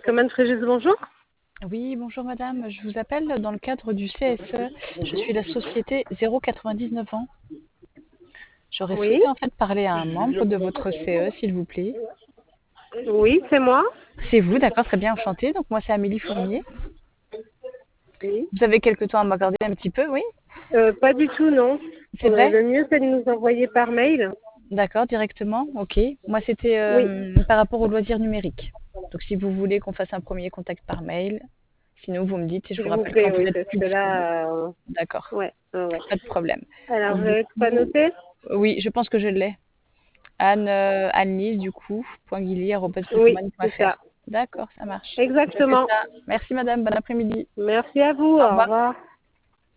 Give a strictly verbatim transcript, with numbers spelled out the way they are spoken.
Thomas Fréjus, bonjour. Oui, bonjour madame. Je vous appelle dans le cadre du C S E. Je suis la société zéro quatre-vingt-dix-neuf ans. J'aurais Oui, souhaité en fait parler à un membre de votre C E, s'il vous plaît. oui, c'est moi. C'est vous, d'accord, très bien, enchantée. Donc moi c'est Amélie Fournier. Oui. Vous avez quelque temps à m'accorder un petit peu, oui? Euh, pas du tout, non. C'est Euh, vrai? le mieux, c'est de nous envoyer par mail. D'accord, directement, ok. Moi c'était Oui, euh, par rapport aux loisirs numériques. Donc si vous voulez qu'on fasse un premier contact par mail, sinon vous me dites et je vous s'il vous rappelle quand plaît, vous oui, êtes parce plus que disponible. là, euh, D'accord, ouais, ouais, ouais. pas de problème. Alors, Donc vous du avez pas coup, noté? oui, je pense que je l'ai. Anne, euh, Anne-Lise, du coup, point guilly arobase Oui, plushuman point c'est ça. fr. D'accord, ça marche. Je fais Exactement. ça. Merci madame, bon après-midi. Merci à vous. Au Au revoir. revoir.